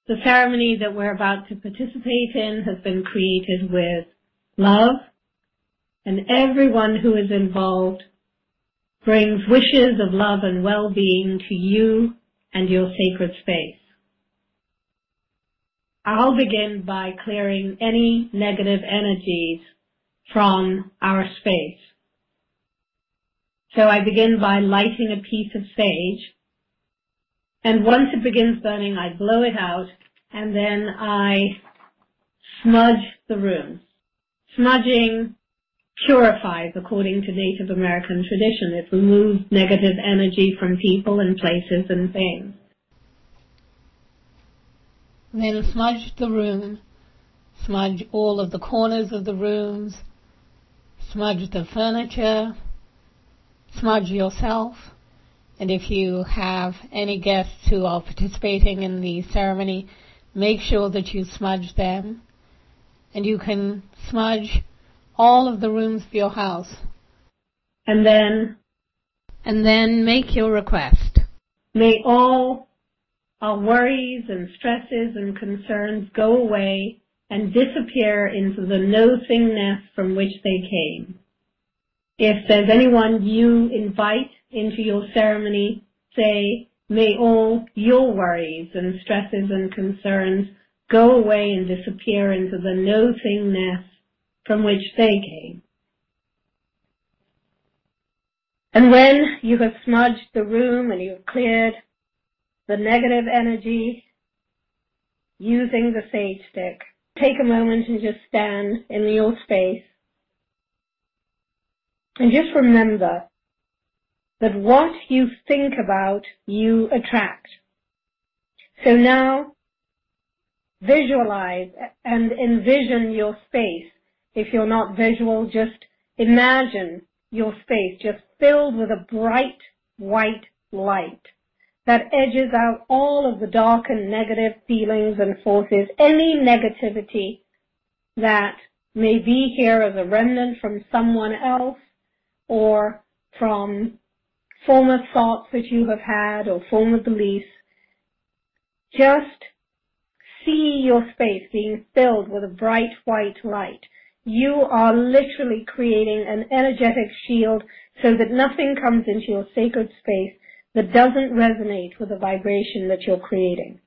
The ceremony that we're about to participate in has been created with love, and everyone who is involved brings wishes of love and well-being to you and your sacred space. I'll begin by clearing any negative energies from our space. So I begin by lighting a piece of sage, and once it begins burning, I blow it out, and then I smudge the room. Smudging purifies according to Native American tradition. It removes negative energy from people and places and things. Then smudge the room, smudge all of the corners of the rooms, smudge the furniture, smudge yourself, and if you have any guests who are participating in the ceremony, make sure that you smudge them, and you can smudge all of the rooms of your house. And then make your request. May all our worries and stresses and concerns go away and disappear into the nothingness from which they came. If there's anyone you invite into your ceremony, say, may all your worries and stresses and concerns go away and disappear into the nothingness from which they came. And when you have smudged the room and you've cleared the negative energy using the sage stick, take a moment and just stand in your space. And just remember that what you think about, you attract. So now, visualize and envision your space. If you're not visual, just imagine your space just filled with a bright white light that edges out all of the dark and negative feelings and forces, any negativity that may be here as a remnant from someone else, or from former thoughts that you have had or former beliefs. Just see your space being filled with a bright white light. You are literally creating an energetic shield so that nothing comes into your sacred space that doesn't resonate with the vibration that you're creating.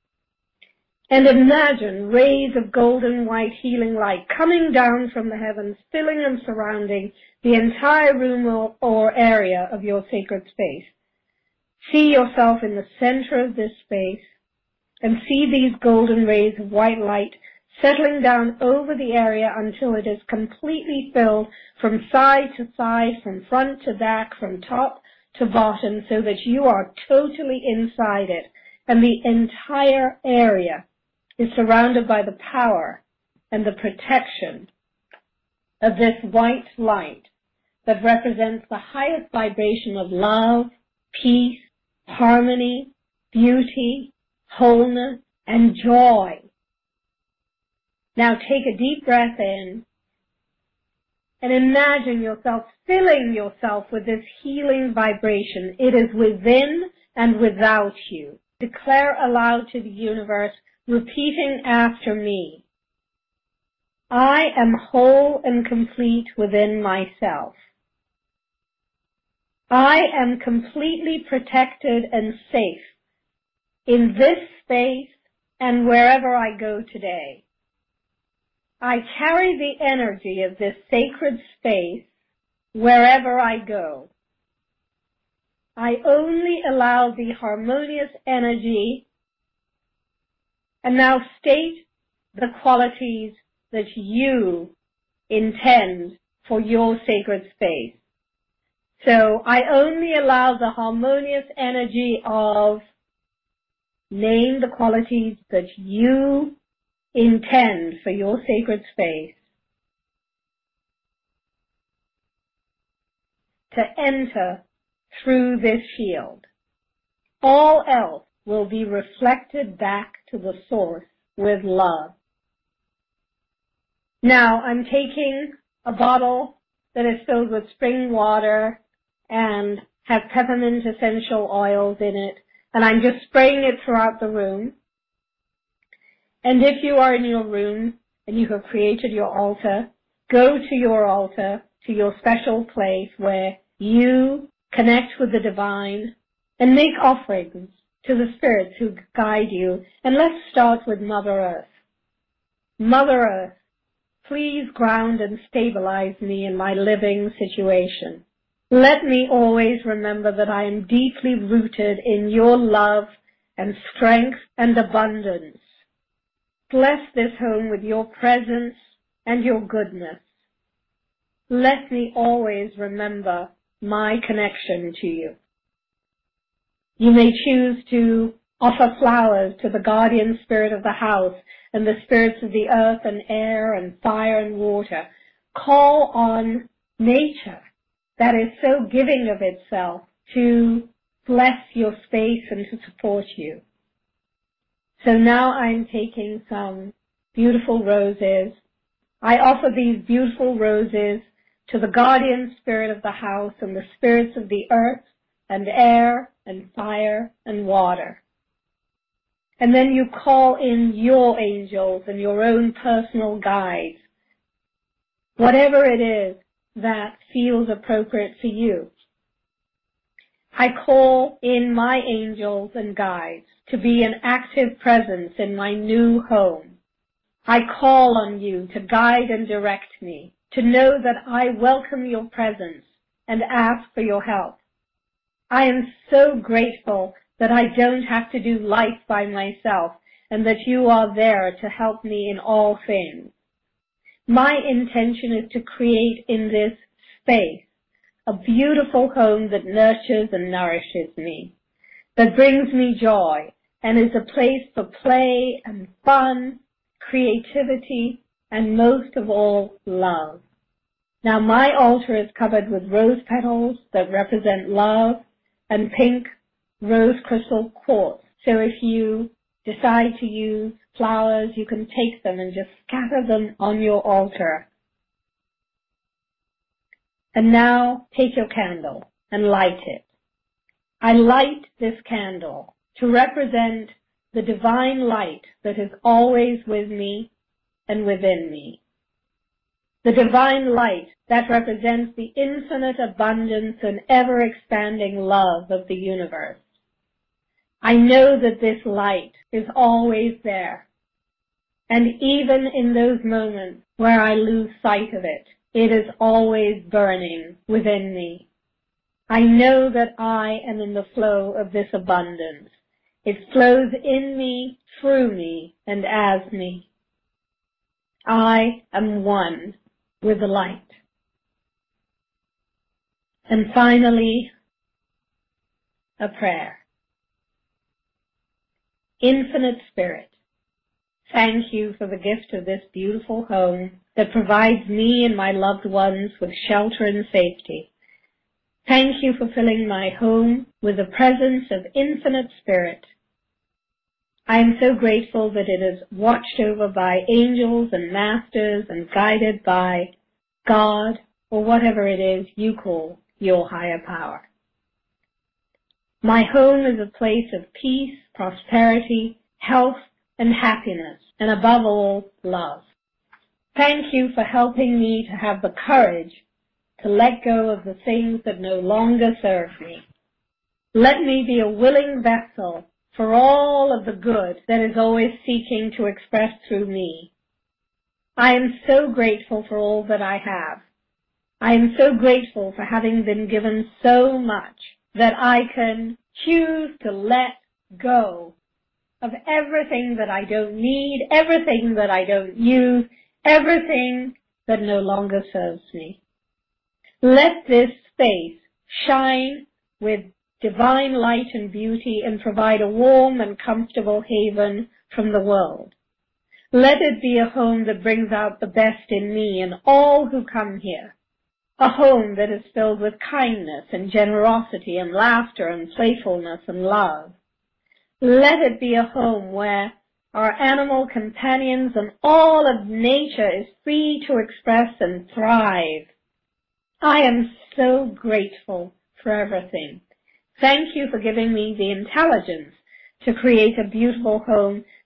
And imagine rays of golden white healing light coming down from the heavens, filling and surrounding the entire room or area of your sacred space. See yourself in the center of this space and see these golden rays of white light settling down over the area until it is completely filled from side to side, from front to back, from top to bottom, so that you are totally inside it, and the entire area is surrounded by the power and the protection of this white light that represents the highest vibration of love, peace, harmony, beauty, wholeness, and joy. Now take a deep breath in and imagine yourself filling yourself with this healing vibration. It is within and without you. Declare aloud to the universe, repeating after me, I am whole and complete within myself. I am completely protected and safe in this space and wherever I go today. I carry the energy of this sacred space wherever I go. I only allow the harmonious energy, and now state the qualities that you intend for your sacred space. So I only allow the harmonious energy of, name the qualities that you intend for your sacred space to enter through this shield. All else will be reflected back to the source with love. Now I'm taking a bottle that is filled with spring water and has peppermint essential oils in it, and I'm just spraying it throughout the room. And if you are in your room and you have created your altar, go to your altar, to your special place where you connect with the divine and make offerings to the spirits who guide you. And let's start with Mother Earth. Mother Earth, please ground and stabilize me in my living situation. Let me always remember that I am deeply rooted in your love and strength and abundance. Bless this home with your presence and your goodness. Let me always remember my connection to you. You may choose to offer flowers to the guardian spirit of the house and the spirits of the earth and air and fire and water. Call on nature that is so giving of itself to bless your space and to support you. So now I'm taking some beautiful roses. I offer these beautiful roses to the guardian spirit of the house and the spirits of the earth and air and fire and water. And then you call in your angels and your own personal guides, whatever it is that feels appropriate for you. I call in my angels and guides to be an active presence in my new home. I call on you to guide and direct me, to know that I welcome your presence and ask for your help. I am so grateful that I don't have to do life by myself and that you are there to help me in all things. My intention is to create in this space a beautiful home that nurtures and nourishes me, that brings me joy and is a place for play and fun, creativity, and most of all, love. Now my altar is covered with rose petals that represent love and pink rose crystal quartz. So if you decide to use flowers, you can take them and just scatter them on your altar. And now take your candle and light it. I light this candle to represent the divine light that is always with me and within me. The divine light that represents the infinite abundance and ever-expanding love of the universe. I know that this light is always there. And even in those moments where I lose sight of it, it is always burning within me. I know that I am in the flow of this abundance. It flows in me, through me, and as me. I am one with the light. And finally, a prayer. Infinite Spirit, thank you for the gift of this beautiful home that provides me and my loved ones with shelter and safety. Thank you for filling my home with the presence of Infinite Spirit. I am so grateful that it is watched over by angels and masters and guided by God or whatever it is you call your higher power. My home is a place of peace, prosperity, health, and happiness, and above all, love. Thank you for helping me to have the courage to let go of the things that no longer serve me. Let me be a willing vessel for all of the good that is always seeking to express through me. I am so grateful for all that I have. I am so grateful for having been given so much that I can choose to let go of everything that I don't need, everything that I don't use, everything that no longer serves me. Let this space shine with divine light and beauty and provide a warm and comfortable haven from the world. Let it be a home that brings out the best in me and all who come here. A home that is filled with kindness and generosity and laughter and playfulness and love. Let it be a home where our animal companions and all of nature is free to express and thrive. I am so grateful for everything. Thank you for giving me the intelligence to create a beautiful home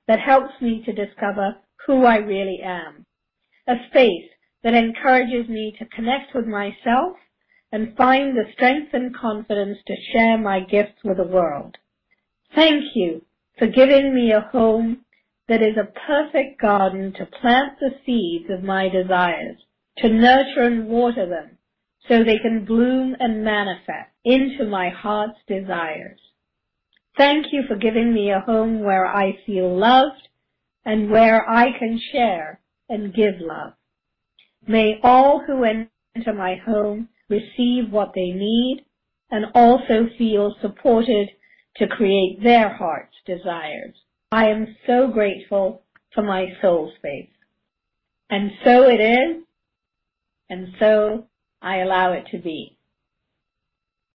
that helps me to discover who I really am. A space that encourages me to connect with myself and find the strength and confidence to share my gifts with the world. Thank you for giving me a home that is a perfect garden to plant the seeds of my desires, to nurture and water them so they can bloom and manifest into my heart's desires. Thank you for giving me a home where I feel loved and where I can share and give love. May all who enter my home receive what they need and also feel supported to create their heart's desires. I am so grateful for my soul space. And so it is, and so I allow it to be.